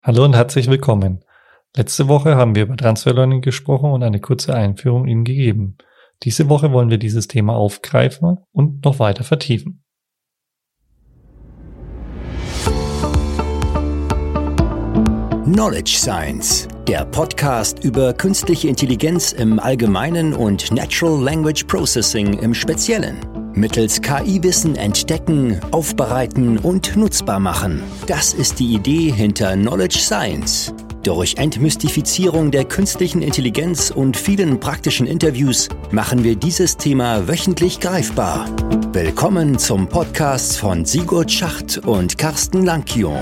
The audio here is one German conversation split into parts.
Hallo und herzlich willkommen. Letzte Woche haben wir über Transfer Learning gesprochen und eine kurze Einführung Ihnen gegeben. Diese Woche wollen wir dieses Thema aufgreifen und noch weiter vertiefen. Knowledge Science, der Podcast über künstliche Intelligenz im Allgemeinen und Natural Language Processing im Speziellen. Mittels KI-Wissen entdecken, aufbereiten und nutzbar machen. Das ist die Idee hinter Knowledge Science. Durch Entmystifizierung der künstlichen Intelligenz und vielen praktischen Interviews machen wir dieses Thema wöchentlich greifbar. Willkommen zum Podcast von Sigurd Schacht und Carsten Lankion.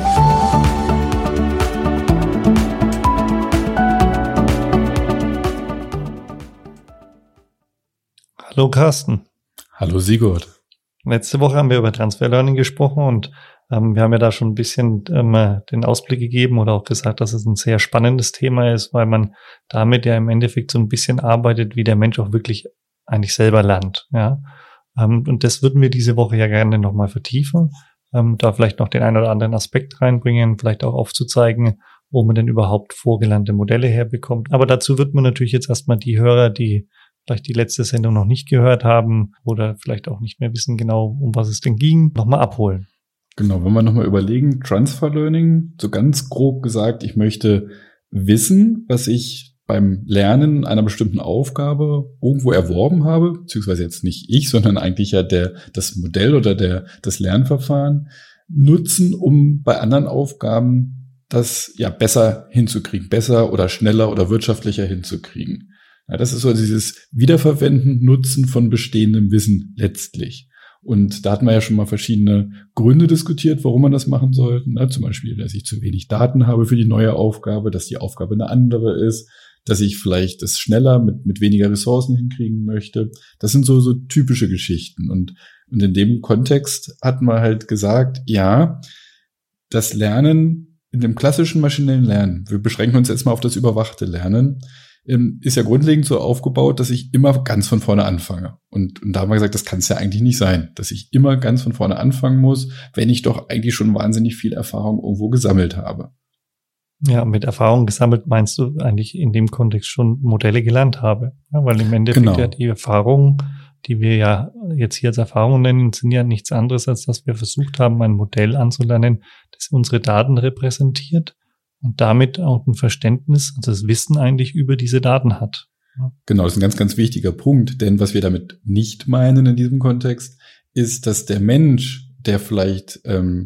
Hallo Carsten. Hallo Sigurd. Letzte Woche haben wir über Transfer Learning gesprochen und wir haben ja da schon ein bisschen den Ausblick gegeben oder auch gesagt, dass es ein sehr spannendes Thema ist, weil man damit ja im Endeffekt so ein bisschen arbeitet, wie der Mensch auch wirklich eigentlich selber lernt. Ja? Und das würden wir diese Woche ja gerne nochmal vertiefen, da vielleicht noch den einen oder anderen Aspekt reinbringen, vielleicht auch aufzuzeigen, wo man denn überhaupt vorgelernte Modelle herbekommt. Aber dazu wird man natürlich jetzt erstmal die Hörer, die vielleicht die letzte Sendung noch nicht gehört haben oder vielleicht auch nicht mehr wissen genau, um was es denn ging, nochmal abholen. Genau, wenn wir nochmal überlegen, Transfer Learning, so ganz grob gesagt, ich möchte wissen, was ich beim Lernen einer bestimmten Aufgabe irgendwo erworben habe, beziehungsweise jetzt nicht ich, sondern eigentlich ja das Modell oder das Lernverfahren nutzen, um bei anderen Aufgaben das ja besser hinzukriegen, besser oder schneller oder wirtschaftlicher hinzukriegen. Ja, das ist so dieses Wiederverwenden, Nutzen von bestehendem Wissen letztlich. Und da hatten wir ja schon mal verschiedene Gründe diskutiert, warum man das machen sollte. Ne? Zum Beispiel, dass ich zu wenig Daten habe für die neue Aufgabe, dass die Aufgabe eine andere ist, dass ich vielleicht das schneller mit weniger Ressourcen hinkriegen möchte. Das sind so typische Geschichten. Und in dem Kontext hatten wir halt gesagt, ja, das Lernen in dem klassischen maschinellen Lernen, wir beschränken uns jetzt mal auf das überwachte Lernen, ist ja grundlegend so aufgebaut, dass ich immer ganz von vorne anfange. Und da haben wir gesagt, das kann es ja eigentlich nicht sein, dass ich immer ganz von vorne anfangen muss, wenn ich doch eigentlich schon wahnsinnig viel Erfahrung irgendwo gesammelt habe. Ja, mit Erfahrung gesammelt meinst du eigentlich in dem Kontext schon Modelle gelernt habe. Ja, weil im Endeffekt ja die Erfahrungen, die wir ja jetzt hier als Erfahrung nennen, sind ja nichts anderes, als dass wir versucht haben, ein Modell anzulernen, das unsere Daten repräsentiert und damit auch ein Verständnis, also das Wissen eigentlich über diese Daten hat. Ja. Genau, das ist ein ganz, ganz wichtiger Punkt, denn was wir damit nicht meinen in diesem Kontext, ist, dass der Mensch, der vielleicht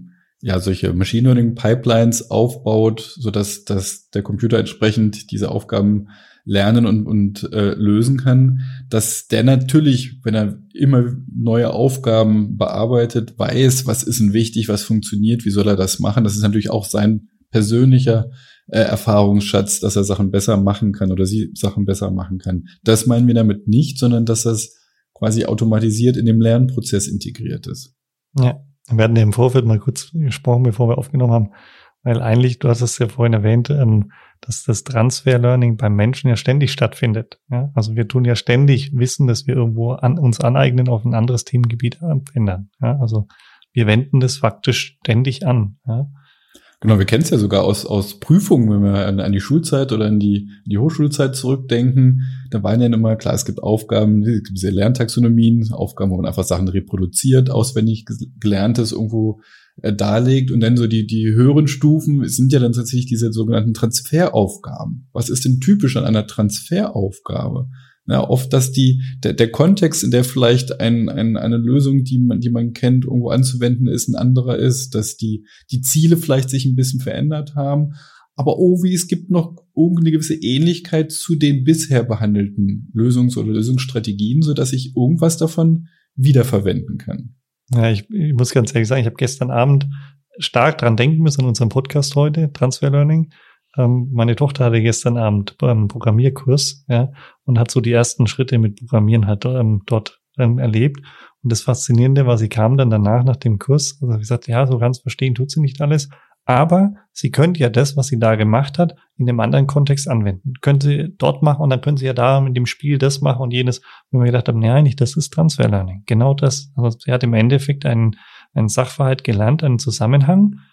solche Machine Learning Pipelines aufbaut, sodass der Computer entsprechend diese Aufgaben lernen und lösen kann, dass der natürlich, wenn er immer neue Aufgaben bearbeitet, weiß, was ist denn wichtig, was funktioniert, wie soll er das machen. Das ist natürlich auch sein persönlicher Erfahrungsschatz, dass er Sachen besser machen kann oder sie Sachen besser machen kann. Das meinen wir damit nicht, sondern dass das quasi automatisiert in dem Lernprozess integriert ist. Ja, wir hatten ja im Vorfeld mal kurz gesprochen, bevor wir aufgenommen haben, weil eigentlich, du hast es ja vorhin erwähnt, dass das Transfer Learning beim Menschen ja ständig stattfindet. Ja? Also wir tun ja ständig Wissen, dass wir irgendwo uns aneignen, auf ein anderes Themengebiet ändern. Ja? Also wir wenden das faktisch ständig an. Ja? Genau, wir kennen es ja sogar aus Prüfungen, wenn wir an die Schulzeit oder an die Hochschulzeit zurückdenken. Da waren ja immer, klar, es gibt Aufgaben, es gibt diese Lerntaxonomien, Aufgaben, wo man einfach Sachen reproduziert, auswendig Gelerntes irgendwo darlegt. Und dann so die höheren Stufen sind ja dann tatsächlich diese sogenannten Transferaufgaben. Was ist denn typisch an einer Transferaufgabe? Ja, oft, dass der Kontext, in der vielleicht eine Lösung, die man kennt, irgendwo anzuwenden ist, ein anderer ist, dass die Ziele vielleicht sich ein bisschen verändert haben, aber irgendwie es gibt noch irgendeine gewisse Ähnlichkeit zu den bisher behandelten Lösungs- oder Lösungsstrategien, so dass ich irgendwas davon wiederverwenden kann. Ja, ich muss ganz ehrlich sagen, ich habe gestern Abend stark dran denken müssen an unserem Podcast heute, Transfer Learning. Meine Tochter hatte gestern Abend beim Programmierkurs, ja, und hat so die ersten Schritte mit Programmieren halt dort erlebt. Und das Faszinierende war, sie kam dann danach nach dem Kurs, also ich sagte, ja, so ganz verstehen tut sie nicht alles, aber sie könnte ja das, was sie da gemacht hat, in einem anderen Kontext anwenden. Könnte sie dort machen und dann können sie ja da mit dem Spiel das machen und jenes. Und wir gedacht haben, nein, nicht, das ist Transfer Learning. Genau das. Also sie hat im Endeffekt einen Sachverhalt gelernt, einen Zusammenhang,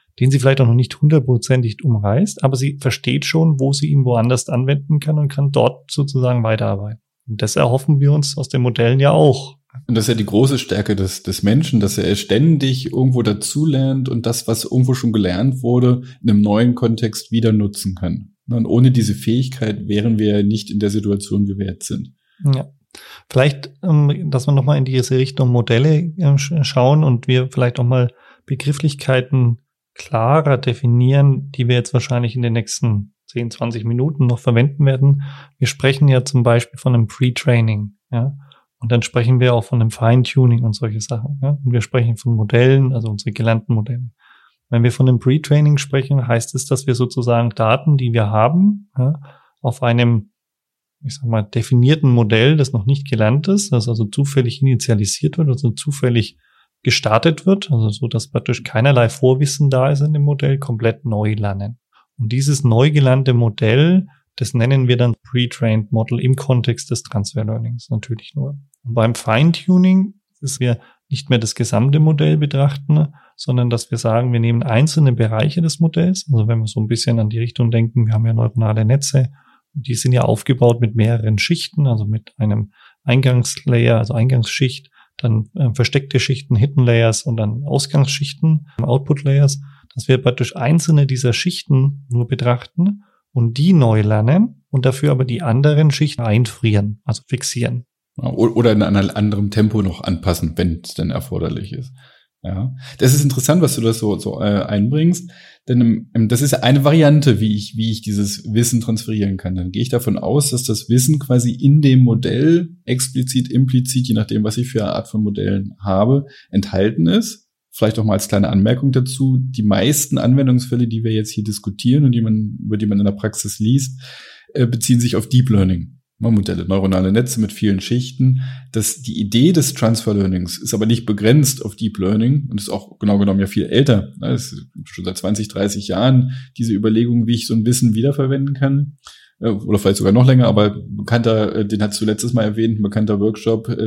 den sie vielleicht auch noch nicht 100% umreißt, aber sie versteht schon, wo sie ihn woanders anwenden kann und kann dort sozusagen weiterarbeiten. Und das erhoffen wir uns aus den Modellen ja auch. Und das ist ja die große Stärke des Menschen, dass er ständig irgendwo dazulernt und das, was irgendwo schon gelernt wurde, in einem neuen Kontext wieder nutzen kann. Und ohne diese Fähigkeit wären wir nicht in der Situation, wie wir jetzt sind. Ja. Vielleicht, dass wir nochmal in diese Richtung Modelle schauen und wir vielleicht auch mal Begrifflichkeiten klarer definieren, die wir jetzt wahrscheinlich in den nächsten 10, 20 Minuten noch verwenden werden. Wir sprechen ja zum Beispiel von einem Pre-Training, ja. Und dann sprechen wir auch von einem Fine-Tuning und solche Sachen, ja. Und wir sprechen von Modellen, also unsere gelernten Modelle. Wenn wir von einem Pre-Training sprechen, heißt es, dass wir sozusagen Daten, die wir haben, ja, auf einem, ich sag mal, definierten Modell, das noch nicht gelernt ist, das also zufällig initialisiert wird, also zufällig gestartet wird, also so, dass praktisch keinerlei Vorwissen da ist in dem Modell, komplett neu lernen. Und dieses neu gelernte Modell, das nennen wir dann Pre-Trained Model im Kontext des Transfer Learnings natürlich nur. Und beim Fine-Tuning ist wir nicht mehr das gesamte Modell betrachten, sondern dass wir sagen, wir nehmen einzelne Bereiche des Modells, also wenn wir so ein bisschen an die Richtung denken, wir haben ja neuronale Netze, die sind ja aufgebaut mit mehreren Schichten, also mit einem Eingangslayer, also Eingangsschicht, dann versteckte Schichten, Hidden Layers und dann Ausgangsschichten, Output Layers, dass wir praktisch einzelne dieser Schichten nur betrachten und die neu lernen und dafür aber die anderen Schichten einfrieren, also fixieren. Oder in einem anderen Tempo noch anpassen, wenn es denn erforderlich ist. Ja, das ist interessant, was du das so einbringst, denn das ist eine Variante, wie ich dieses Wissen transferieren kann. Dann gehe ich davon aus, dass das Wissen quasi in dem Modell explizit, implizit, je nachdem, was ich für eine Art von Modellen habe, enthalten ist. Vielleicht auch mal als kleine Anmerkung dazu: Die meisten Anwendungsfälle, die wir jetzt hier diskutieren und über die man in der Praxis liest, beziehen sich auf Deep Learning. Modelle, neuronale Netze mit vielen Schichten. Die Idee des Transfer Learnings ist aber nicht begrenzt auf Deep Learning und ist auch genau genommen ja viel älter. Es ist schon seit 20, 30 Jahren diese Überlegung, wie ich so ein Wissen wiederverwenden kann. Oder vielleicht sogar noch länger, aber bekannter, den hast du letztes Mal erwähnt, ein bekannter Workshop von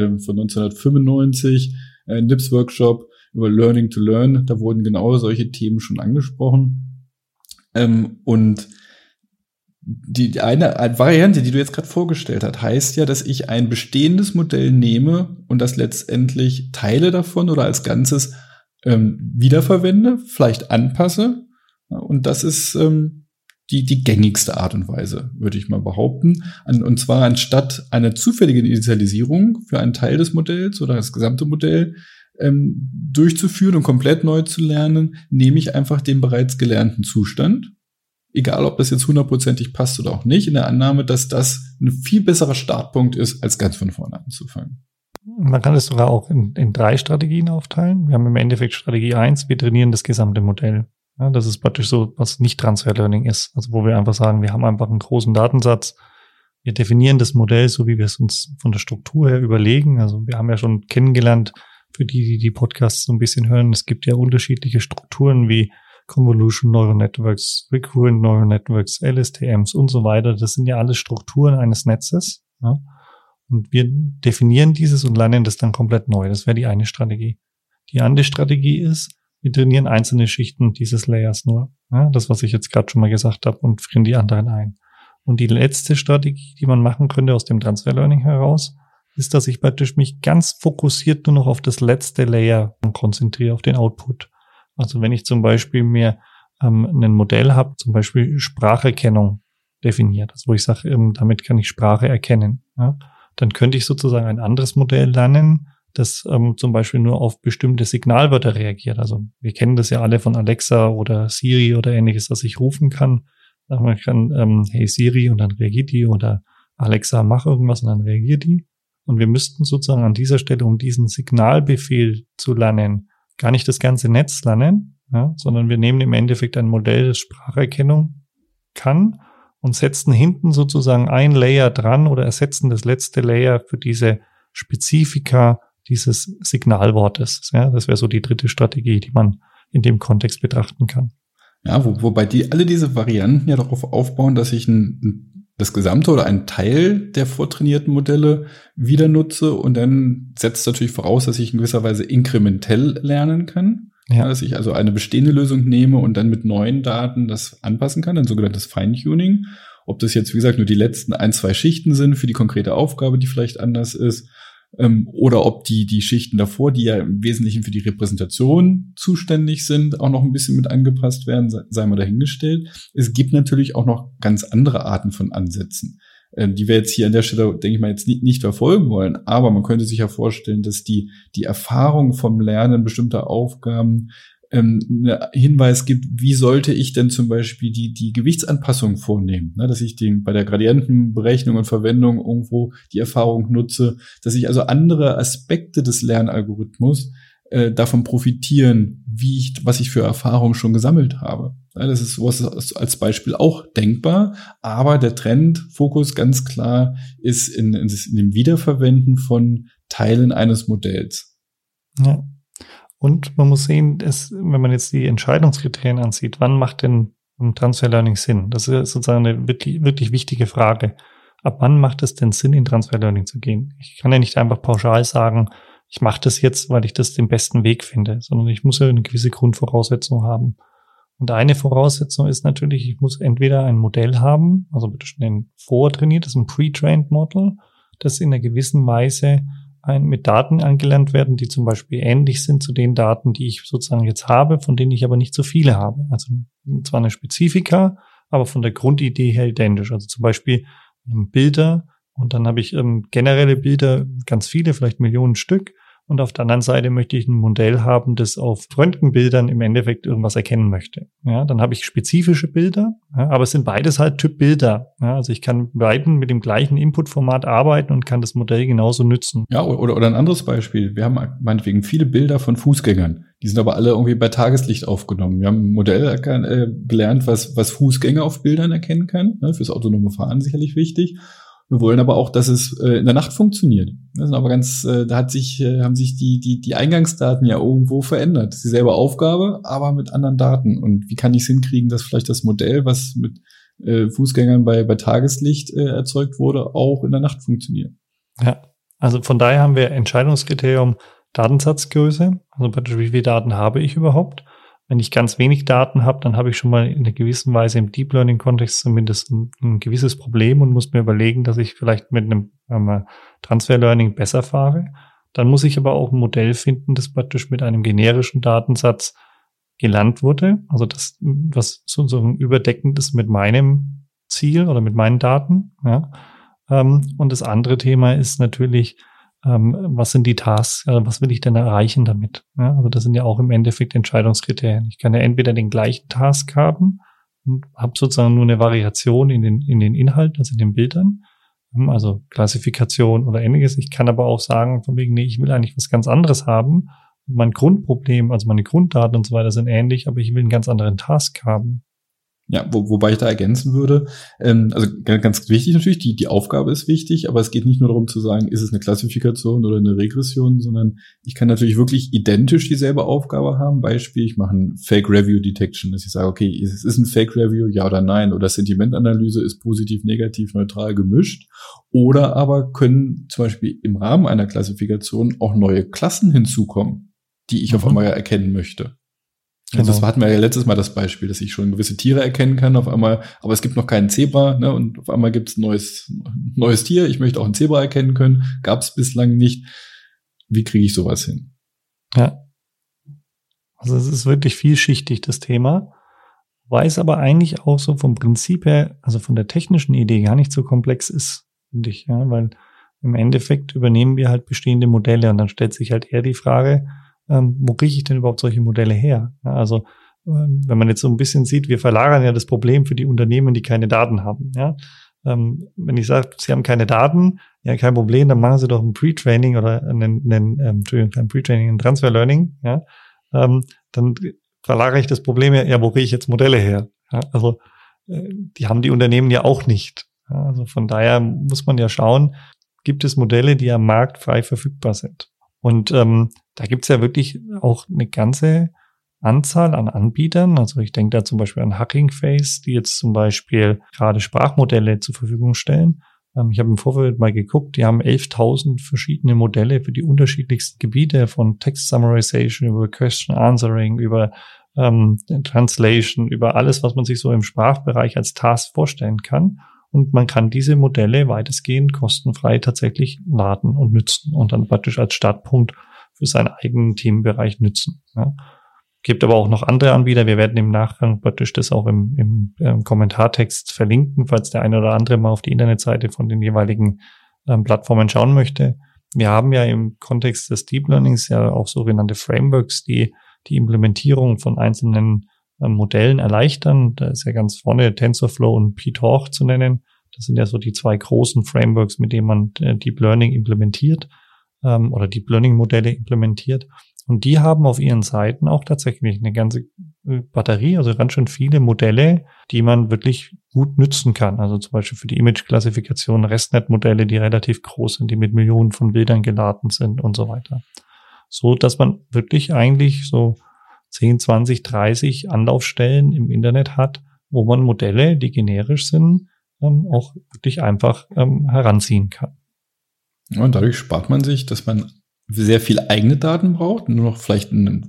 1995, NIPS-Workshop über Learning to Learn. Da wurden genau solche Themen schon angesprochen. Und die eine Variante, die du jetzt gerade vorgestellt hast, heißt ja, dass ich ein bestehendes Modell nehme und das letztendlich Teile davon oder als Ganzes wiederverwende, vielleicht anpasse. Und das ist die gängigste Art und Weise, würde ich mal behaupten. Und zwar anstatt einer zufälligen Initialisierung für einen Teil des Modells oder das gesamte Modell durchzuführen und komplett neu zu lernen, nehme ich einfach den bereits gelernten Zustand. Egal, ob das jetzt 100%ig passt oder auch nicht, in der Annahme, dass das ein viel besserer Startpunkt ist, als ganz von vorne anzufangen. Man kann es sogar auch in 3 Strategien aufteilen. Wir haben im Endeffekt Strategie 1, wir trainieren das gesamte Modell. Ja, das ist praktisch so, was nicht Transfer Learning ist. Also wo wir einfach sagen, wir haben einfach einen großen Datensatz, wir definieren das Modell so, wie wir es uns von der Struktur her überlegen. Also wir haben ja schon kennengelernt, für die Podcasts so ein bisschen hören, es gibt ja unterschiedliche Strukturen wie Convolution Neural Networks, Recurrent Neural Networks, LSTMs und so weiter. Das sind ja alles Strukturen eines Netzes. Ja? Und wir definieren dieses und lernen das dann komplett neu. Das wäre die eine Strategie. Die andere Strategie ist, wir trainieren einzelne Schichten dieses Layers nur. Ja? Das, was ich jetzt gerade schon mal gesagt habe, und frieren die anderen ein. Und die letzte Strategie, die man machen könnte aus dem Transfer Learning heraus, ist, dass ich praktisch mich ganz fokussiert nur noch auf das letzte Layer konzentriere, auf den Output. Also wenn ich zum Beispiel mir ein Modell habe, zum Beispiel Spracherkennung definiert, also wo ich sage, damit kann ich Sprache erkennen, ja, dann könnte ich sozusagen ein anderes Modell lernen, das zum Beispiel nur auf bestimmte Signalwörter reagiert. Also wir kennen das ja alle von Alexa oder Siri oder ähnliches, dass ich rufen kann. Man kann hey Siri und dann reagiert die oder Alexa mach irgendwas und dann reagiert die. Und wir müssten sozusagen an dieser Stelle, um diesen Signalbefehl zu lernen, gar nicht das ganze Netz lernen, ja, sondern wir nehmen im Endeffekt ein Modell, das Spracherkennung kann und setzen hinten sozusagen ein Layer dran oder ersetzen das letzte Layer für diese Spezifika dieses Signalwortes. Ja, das wäre so die dritte Strategie, die man in dem Kontext betrachten kann. Ja, wobei alle diese Varianten ja darauf aufbauen, dass ich das gesamte oder einen Teil der vortrainierten Modelle wieder nutze und dann setzt natürlich voraus, dass ich in gewisser Weise inkrementell lernen kann. Ja. Dass ich also eine bestehende Lösung nehme und dann mit neuen Daten das anpassen kann, ein sogenanntes Feintuning. Ob das jetzt, wie gesagt, nur die letzten 1-2 Schichten sind für die konkrete Aufgabe, die vielleicht anders ist, oder ob die Schichten davor, die ja im Wesentlichen für die Repräsentation zuständig sind, auch noch ein bisschen mit angepasst werden, sei mal dahingestellt. Es gibt natürlich auch noch ganz andere Arten von Ansätzen, die wir jetzt hier an der Stelle, denke ich mal, jetzt nicht verfolgen wollen. Aber man könnte sich ja vorstellen, dass die Erfahrung vom Lernen bestimmter Aufgaben einen Hinweis gibt, wie sollte ich denn zum Beispiel die Gewichtsanpassung vornehmen, ne, dass ich bei der Gradientenberechnung und Verwendung irgendwo die Erfahrung nutze, dass ich also andere Aspekte des Lernalgorithmus davon profitieren, was ich für Erfahrungen schon gesammelt habe. Ja, das ist sowas als Beispiel auch denkbar, aber der Trendfokus ganz klar ist in dem Wiederverwenden von Teilen eines Modells. Ja. Und man muss sehen, wenn man jetzt die Entscheidungskriterien ansieht, wann macht denn Transfer Learning Sinn? Das ist sozusagen eine wirklich, wirklich wichtige Frage. Ab wann macht es denn Sinn, in Transfer Learning zu gehen? Ich kann ja nicht einfach pauschal sagen, ich mache das jetzt, weil ich das den besten Weg finde, sondern ich muss ja eine gewisse Grundvoraussetzung haben. Und eine Voraussetzung ist natürlich, ich muss entweder ein Modell haben, also bitte schon vortrainiertes, ein Pre-Trained Model, das in einer gewissen Weise mit Daten angelernt werden, die zum Beispiel ähnlich sind zu den Daten, die ich sozusagen jetzt habe, von denen ich aber nicht so viele habe. Also zwar eine Spezifika, aber von der Grundidee her identisch. Also zum Beispiel Bilder und dann habe ich generelle Bilder, ganz viele, vielleicht Millionen Stück. Und auf der anderen Seite möchte ich ein Modell haben, das auf Röntgenbildern im Endeffekt irgendwas erkennen möchte. Ja, dann habe ich spezifische Bilder, ja, aber es sind beides halt Typ Bilder. Ja, also ich kann beiden mit dem gleichen Inputformat arbeiten und kann das Modell genauso nützen. Ja, oder ein anderes Beispiel. Wir haben meinetwegen viele Bilder von Fußgängern. Die sind aber alle irgendwie bei Tageslicht aufgenommen. Wir haben ein Modell gelernt, was Fußgänger auf Bildern erkennen kann. Ne, fürs autonome Fahren sicherlich wichtig. Wir wollen aber auch, dass es in der Nacht funktioniert. Das sind aber haben sich die Eingangsdaten ja irgendwo verändert. Das ist dieselbe Aufgabe, aber mit anderen Daten. Und wie kann ich es hinkriegen, dass vielleicht das Modell, was mit Fußgängern bei Tageslicht erzeugt wurde, auch in der Nacht funktioniert? Ja, also von daher haben wir Entscheidungskriterium Datensatzgröße. Also praktisch, wie viele Daten habe ich überhaupt? Wenn ich ganz wenig Daten habe, dann habe ich schon mal in einer gewissen Weise im Deep Learning Kontext zumindest ein gewisses Problem und muss mir überlegen, dass ich vielleicht mit einem Transfer Learning besser fahre. Dann muss ich aber auch ein Modell finden, das praktisch mit einem generischen Datensatz gelernt wurde. Also das, was sozusagen überdeckend ist mit meinem Ziel oder mit meinen Daten. Ja. Und das andere Thema ist natürlich, was sind die Tasks, was will ich denn erreichen damit? Ja, also das sind ja auch im Endeffekt Entscheidungskriterien. Ich kann ja entweder den gleichen Task haben und habe sozusagen nur eine Variation in den Inhalten, also in den Bildern, also Klassifikation oder ähnliches. Ich kann aber auch sagen, von wegen, nee, ich will eigentlich was ganz anderes haben. Mein Grundproblem, also meine Grunddaten und so weiter sind ähnlich, aber ich will einen ganz anderen Task haben. Ja, wobei ich da ergänzen würde, also ganz wichtig natürlich, die Aufgabe ist wichtig, aber es geht nicht nur darum zu sagen, ist es eine Klassifikation oder eine Regression, sondern ich kann natürlich wirklich identisch dieselbe Aufgabe haben. Beispiel, ich mache ein Fake Review Detection, dass ich sage, okay, es ist ein Fake Review, ja oder nein, oder Sentimentanalyse ist positiv, negativ, neutral gemischt, oder aber können zum Beispiel im Rahmen einer Klassifikation auch neue Klassen hinzukommen, die ich auf einmal erkennen möchte. Also das hatten wir ja letztes Mal das Beispiel, dass ich schon gewisse Tiere erkennen kann auf einmal, aber es gibt noch keinen Zebra, ne, und auf einmal gibt es ein neues Tier. Ich möchte auch ein Zebra erkennen können, gab es bislang nicht. Wie kriege ich sowas hin? Ja, also es ist wirklich vielschichtig, das Thema, weil es aber eigentlich auch so vom Prinzip her, also von der technischen Idee gar nicht so komplex ist, finde ich, ja, weil im Endeffekt übernehmen wir halt bestehende Modelle und dann stellt sich halt eher die Frage, wo kriege ich denn überhaupt solche Modelle her? Ja, also wenn man jetzt so ein bisschen sieht, wir verlagern ja das Problem für die Unternehmen, die keine Daten haben. Ja? Wenn ich sage, sie haben keine Daten, ja, kein Problem, dann machen sie doch ein Pre-Training oder kein Pre-Training, ein Transfer Learning. Ja? Dann verlagere ich das Problem ja, wo kriege ich jetzt Modelle her? Ja? Also die haben die Unternehmen ja auch nicht. Ja? Also von daher muss man ja schauen, gibt es Modelle, die am Markt frei verfügbar sind. Und da gibt's ja wirklich auch eine ganze Anzahl an Anbietern. Also ich denke da zum Beispiel an Hugging Face, die jetzt zum Beispiel gerade Sprachmodelle zur Verfügung stellen. Ich habe im Vorfeld mal geguckt, die haben 11.000 verschiedene Modelle für die unterschiedlichsten Gebiete, von Text Summarization über Question Answering, über Translation, über alles, was man sich so im Sprachbereich als Task vorstellen kann. Und man kann diese Modelle weitestgehend kostenfrei tatsächlich laden und nützen und dann praktisch als Startpunkt für seinen eigenen Themenbereich nützen. Ja. Gibt aber auch noch andere Anbieter. Wir werden im Nachgang praktisch das auch im Kommentartext verlinken, falls der eine oder andere mal auf die Internetseite von den jeweiligen Plattformen schauen möchte. Wir haben ja im Kontext des Deep Learnings ja auch sogenannte Frameworks, die die Implementierung von einzelnen Modellen erleichtern. Da ist ja ganz vorne TensorFlow und PyTorch zu nennen. Das sind ja so die zwei großen Frameworks, mit denen man Deep Learning implementiert oder Deep Learning Modelle implementiert. Und die haben auf ihren Seiten auch tatsächlich eine ganze Batterie, also ganz schön viele Modelle, die man wirklich gut nützen kann. Also zum Beispiel für die Image-Klassifikation ResNet-Modelle, die relativ groß sind, die mit Millionen von Bildern geladen sind und so weiter. So, dass man wirklich eigentlich so 10, 20, 30 Anlaufstellen im Internet hat, wo man Modelle, die generisch sind, auch wirklich einfach heranziehen kann. Ja, und dadurch spart man sich, dass man sehr viel eigene Daten braucht, nur noch vielleicht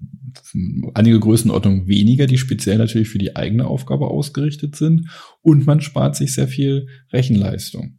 einige Größenordnungen weniger, die speziell natürlich für die eigene Aufgabe ausgerichtet sind, und man spart sich sehr viel Rechenleistung.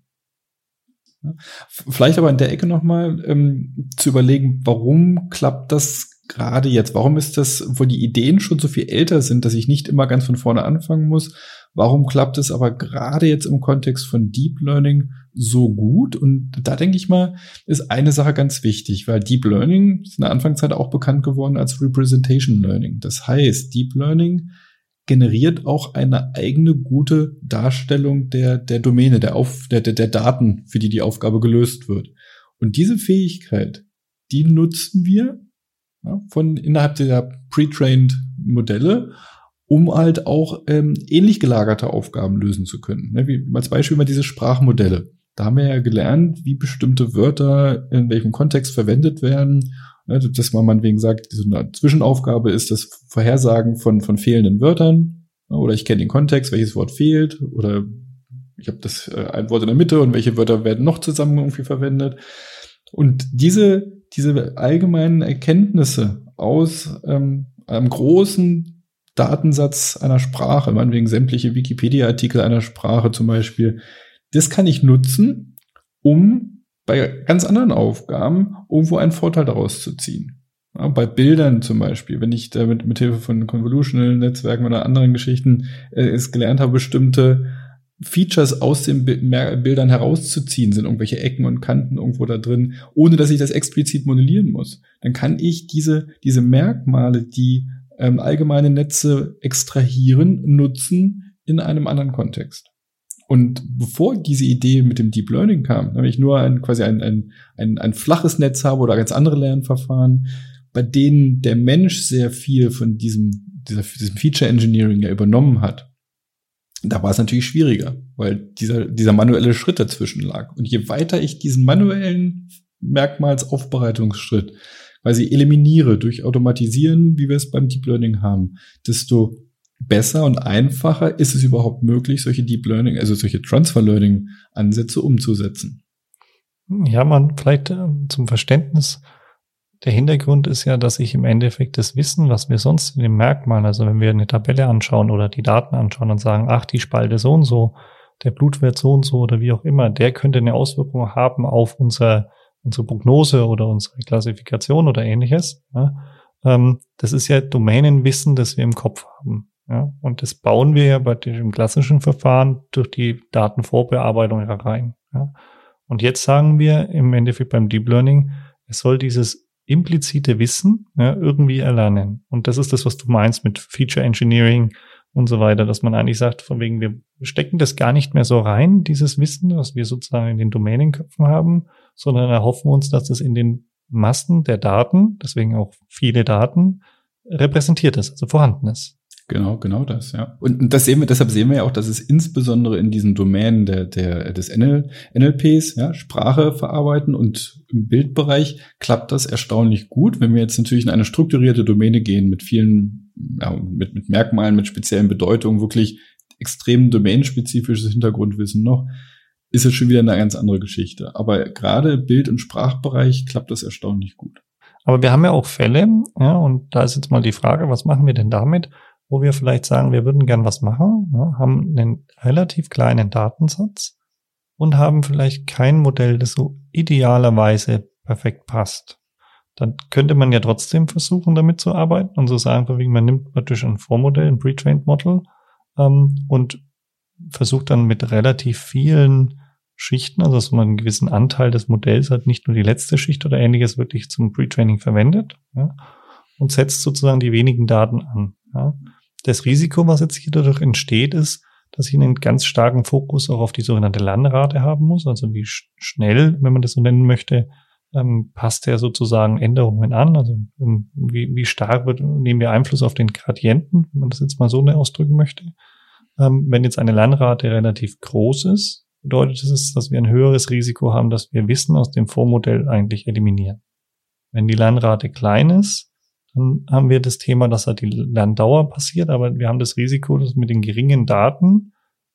Ja. Vielleicht aber in der Ecke nochmal zu überlegen, warum klappt das gerade jetzt? Warum ist das, wo die Ideen schon so viel älter sind, dass ich nicht immer ganz von vorne anfangen muss? Warum klappt es aber gerade jetzt im Kontext von Deep Learning so gut? Und da denke ich mal, ist eine Sache ganz wichtig, weil Deep Learning ist in der Anfangszeit auch bekannt geworden als Representation Learning. Das heißt, Deep Learning generiert auch eine eigene gute Darstellung der Domäne, der Daten, für die Aufgabe gelöst wird. Und diese Fähigkeit, die nutzen wir von innerhalb der pre-trained Modelle, um halt auch ähnlich gelagerte Aufgaben lösen zu können. Wie als Beispiel mal diese Sprachmodelle. Da haben wir ja gelernt, wie bestimmte Wörter in welchem Kontext verwendet werden. Dass man meinetwegen sagt, so eine Zwischenaufgabe ist das Vorhersagen von fehlenden Wörtern. Oder ich kenne den Kontext, welches Wort fehlt. Oder ich habe das ein Wort in der Mitte und welche Wörter werden noch zusammen irgendwie verwendet. Und diese allgemeinen Erkenntnisse aus einem großen Datensatz einer Sprache, meinetwegen sämtliche Wikipedia-Artikel einer Sprache zum Beispiel, das kann ich nutzen, um bei ganz anderen Aufgaben irgendwo einen Vorteil daraus zu ziehen. Ja, bei Bildern zum Beispiel, wenn ich da mit Hilfe von Convolutional Netzwerken oder anderen Geschichten es gelernt habe, bestimmte Features aus den Bildern herauszuziehen, sind irgendwelche Ecken und Kanten irgendwo da drin, ohne dass ich das explizit modellieren muss. Dann kann ich diese Merkmale, die allgemeine Netze extrahieren, nutzen in einem anderen Kontext. Und bevor diese Idee mit dem Deep Learning kam, wenn ich nur ein flaches Netz habe oder ganz andere Lernverfahren, bei denen der Mensch sehr viel von diesem Feature Engineering ja übernommen hat, da war es natürlich schwieriger, weil dieser manuelle Schritt dazwischen lag. Und je weiter ich diesen manuellen Merkmalsaufbereitungsschritt quasi eliminiere durch Automatisieren, wie wir es beim Deep Learning haben, desto besser und einfacher ist es überhaupt möglich, solche Deep Learning, also solche Transfer Learning Ansätze umzusetzen. Ja, man vielleicht zum Verständnis. Der Hintergrund ist ja, dass ich im Endeffekt das Wissen, was wir sonst in den Merkmalen, also wenn wir eine Tabelle anschauen oder die Daten anschauen und sagen, ach, die Spalte so und so, der Blutwert so und so oder wie auch immer, der könnte eine Auswirkung haben auf unsere Prognose oder unsere Klassifikation oder ähnliches. Ja. Das ist ja Domänenwissen, das wir im Kopf haben. Ja. Und das bauen wir ja bei dem klassischen Verfahren durch die Datenvorbearbeitung herein. Ja. Und jetzt sagen wir im Endeffekt beim Deep Learning, es soll dieses implizite Wissen irgendwie erlernen. Und das ist das, was du meinst mit Feature Engineering und so weiter, dass man eigentlich sagt, von wegen, wir stecken das gar nicht mehr so rein, dieses Wissen, was wir sozusagen in den Domänenköpfen haben, sondern erhoffen uns, dass das in den Massen der Daten, deswegen auch viele Daten, repräsentiert ist, also vorhanden ist. Genau das, ja. Und deshalb sehen wir ja auch, dass es insbesondere in diesen Domänen des NLPs, ja, Sprache verarbeiten und im Bildbereich klappt das erstaunlich gut. Wenn wir jetzt natürlich in eine strukturierte Domäne gehen mit vielen, ja, mit Merkmalen, mit speziellen Bedeutungen, wirklich extrem domänenspezifisches Hintergrundwissen noch, ist es schon wieder eine ganz andere Geschichte. Aber gerade im Bild- und Sprachbereich klappt das erstaunlich gut. Aber wir haben ja auch Fälle, ja, und da ist jetzt mal die Frage, was machen wir denn damit, wo wir vielleicht sagen, wir würden gern was machen, ja, haben einen relativ kleinen Datensatz und haben vielleicht kein Modell, das so idealerweise perfekt passt. Dann könnte man ja trotzdem versuchen, damit zu arbeiten und so sagen, man nimmt praktisch ein Vormodell, ein Pre-Trained Model, und versucht dann mit relativ vielen Schichten, also dass man einen gewissen Anteil des Modells hat, nicht nur die letzte Schicht oder ähnliches wirklich zum Pre-Training verwendet, ja, und setzt sozusagen die wenigen Daten an. Ja. Das Risiko, was jetzt hier dadurch entsteht, ist, dass ich einen ganz starken Fokus auch auf die sogenannte Lernrate haben muss, also wie schnell, wenn man das so nennen möchte, passt er sozusagen Änderungen an, also wie stark nehmen wir Einfluss auf den Gradienten, wenn man das jetzt mal so ausdrücken möchte. Wenn jetzt eine Lernrate relativ groß ist, bedeutet es, dass wir ein höheres Risiko haben, dass wir Wissen aus dem Vormodell eigentlich eliminieren. Wenn die Lernrate klein ist, dann haben wir das Thema, dass halt die Lerndauer passiert, aber wir haben das Risiko, dass mit den geringen Daten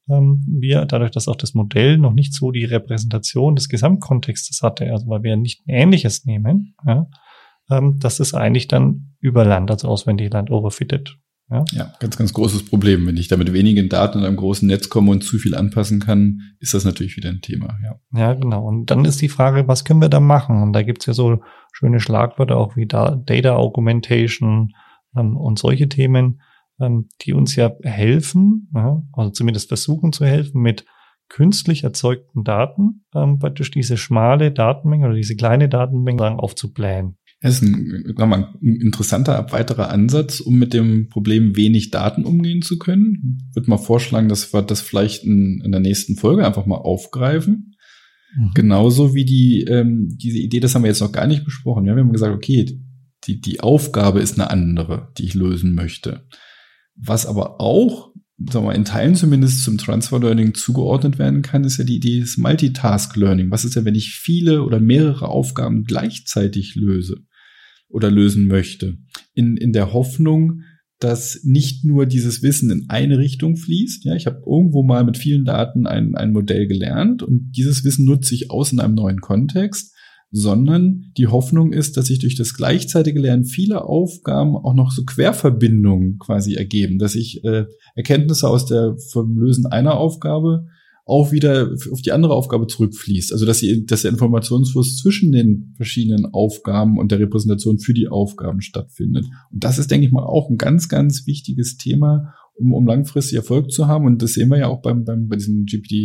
wir, dadurch, dass auch das Modell noch nicht so die Repräsentation des Gesamtkontextes hatte, also weil wir nicht ein Ähnliches nehmen, ja, dass es eigentlich dann überlernt, also auswendig lernt, overfitted. Ja, ganz, ganz großes Problem. Wenn ich da mit wenigen Daten in einem großen Netz komme und zu viel anpassen kann, ist das natürlich wieder ein Thema. Ja, genau. Und dann ist die Frage, was können wir da machen? Und da gibt's ja so schöne Schlagwörter auch wie Data Augmentation und solche Themen, die uns ja helfen, ja, also zumindest versuchen zu helfen, mit künstlich erzeugten Daten praktisch diese schmale Datenmenge oder diese kleine Datenmenge aufzublähen. Das ist ein interessanter weiterer Ansatz, um mit dem Problem wenig Daten umgehen zu können. Ich würde mal vorschlagen, dass wir das vielleicht in der nächsten Folge einfach mal aufgreifen. Mhm. Genauso wie diese Idee, das haben wir jetzt noch gar nicht besprochen. Wir haben gesagt, okay, die Aufgabe ist eine andere, die ich lösen möchte. Was aber auch, sagen wir mal, in Teilen zumindest zum Transfer Learning zugeordnet werden kann, ist ja die Idee des Multitask Learning. Was ist ja, wenn ich viele oder mehrere Aufgaben gleichzeitig löse oder lösen möchte? In der Hoffnung, dass nicht nur dieses Wissen in eine Richtung fließt. Ja, ich habe irgendwo mal mit vielen Daten ein Modell gelernt und dieses Wissen nutze ich aus in einem neuen Kontext, sondern die Hoffnung ist, dass sich durch das gleichzeitige Lernen vieler Aufgaben auch noch so Querverbindungen quasi ergeben, dass ich Erkenntnisse vom Lösen einer Aufgabe auch wieder auf die andere Aufgabe zurückfließt. Also dass der Informationsfluss zwischen den verschiedenen Aufgaben und der Repräsentation für die Aufgaben stattfindet. Und das ist, denke ich mal, auch ein ganz, ganz wichtiges Thema, um langfristig Erfolg zu haben. Und das sehen wir ja auch bei diesen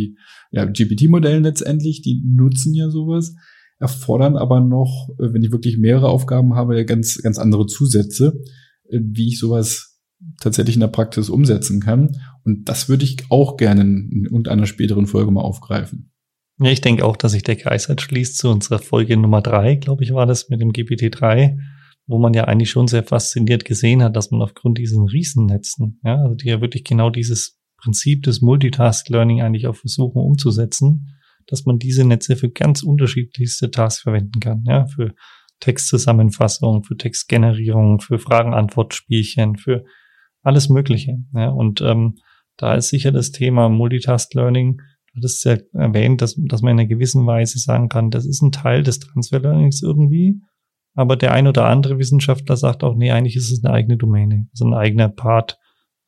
GPT-Modellen letztendlich, die nutzen ja sowas, erfordern aber noch, wenn ich wirklich mehrere Aufgaben habe, ganz, ganz andere Zusätze, wie ich sowas tatsächlich in der Praxis umsetzen kann. Und das würde ich auch gerne in irgendeiner späteren Folge mal aufgreifen. Ja, ich denke auch, dass sich der Kreis halt schließt zu unserer Folge Nummer 3, glaube ich, war das mit dem GPT-3, wo man ja eigentlich schon sehr fasziniert gesehen hat, dass man aufgrund diesen Riesennetzen, ja, also die ja wirklich genau dieses Prinzip des Multitask-Learning eigentlich auch versuchen umzusetzen, dass man diese Netze für ganz unterschiedlichste Tasks verwenden kann, ja, für Textzusammenfassung, für Textgenerierung, für Fragen-Antwort-Spielchen, für alles Mögliche, ja, und da ist sicher das Thema Multitask-Learning, du hattest ja erwähnt, dass man in einer gewissen Weise sagen kann, das ist ein Teil des Transfer-Learnings irgendwie, aber der ein oder andere Wissenschaftler sagt auch, nee, eigentlich ist es eine eigene Domäne, also ein eigener Part,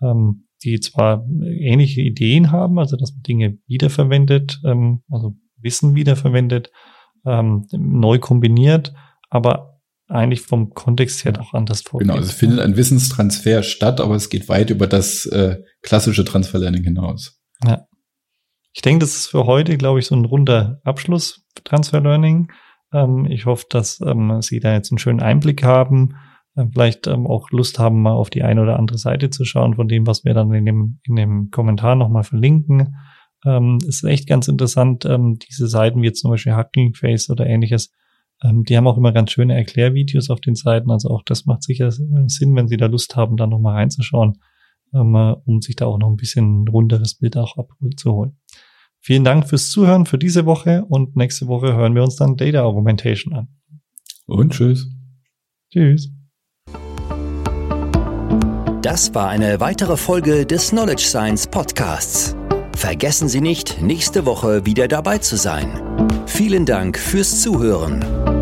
die zwar ähnliche Ideen haben, also dass man Dinge wiederverwendet, also Wissen wiederverwendet, neu kombiniert, aber eigentlich vom Kontext her doch anders vorgeht. Genau, also es findet ein Wissenstransfer statt, aber es geht weit über das klassische Transfer-Learning hinaus. Ja. Ich denke, das ist für heute, glaube ich, so ein runder Abschluss für Transfer-Learning. Ich hoffe, dass Sie da jetzt einen schönen Einblick haben, vielleicht auch Lust haben, mal auf die eine oder andere Seite zu schauen von dem, was wir dann in dem Kommentar nochmal verlinken. Ist echt ganz interessant, diese Seiten wie jetzt zum Beispiel Hugging Face oder ähnliches, die haben auch immer ganz schöne Erklärvideos auf den Seiten, also auch das macht sicher Sinn, wenn Sie da Lust haben, da nochmal reinzuschauen, um sich da auch noch ein bisschen ein runderes Bild auch abzuholen. Vielen Dank fürs Zuhören für diese Woche und nächste Woche hören wir uns dann Data Augmentation an. Und tschüss. Tschüss. Das war eine weitere Folge des Knowledge Science Podcasts. Vergessen Sie nicht, nächste Woche wieder dabei zu sein. Vielen Dank fürs Zuhören.